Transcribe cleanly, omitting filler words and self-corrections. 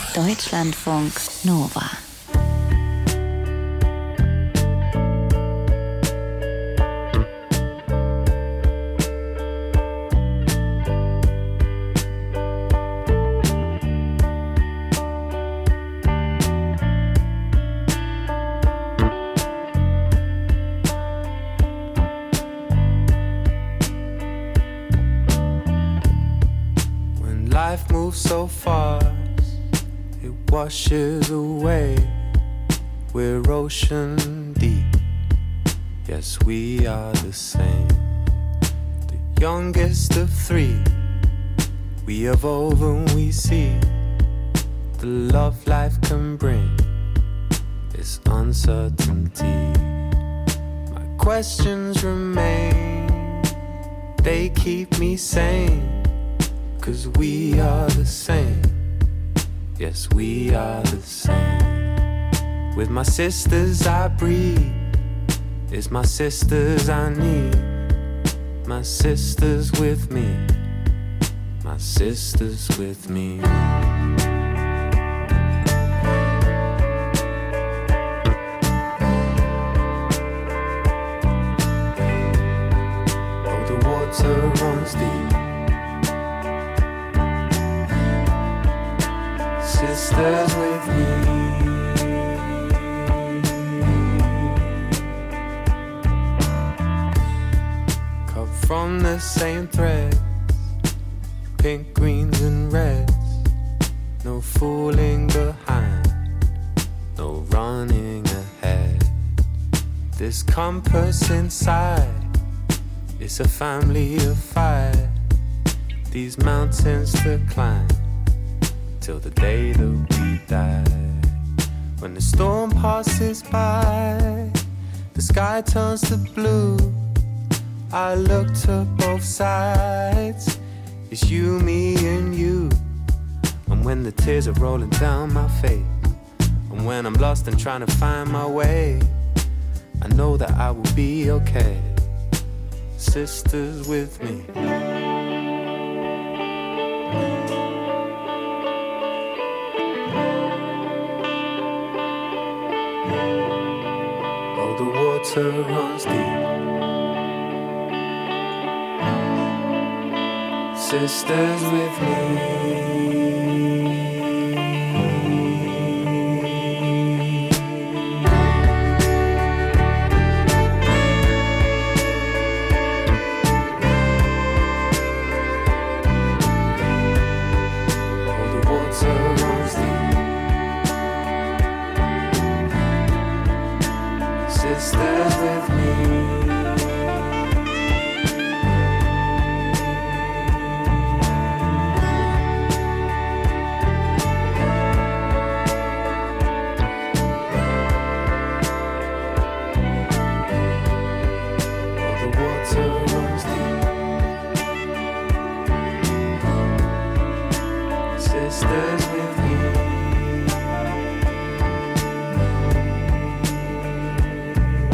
Deutschlandfunk Nova. Life moves so fast, it washes away. We're ocean deep, yes, we are the same. The youngest of three, we evolve and we see the love life can bring, this uncertainty. My questions remain, they keep me sane. 'Cause we are the same, yes, we are the same. With my sisters I breathe, it's my sisters I need. My sisters with me, my sisters with me. Oh, the water runs deep, sisters with me. Cut from the same thread, pink, greens and reds. No fooling behind, no running ahead. This compass inside, it's a family of five. These mountains to climb till the day that we die. When the storm passes by, the sky turns to blue. I look to both sides, it's you, me and you. And when the tears are rolling down my face, and when I'm lost and trying to find my way, I know that I will be okay. Sisters with me. The water runs deep, sisters with me. Oh, the water runs deep, sisters with me. Oh, the water runs deep, sisters with me.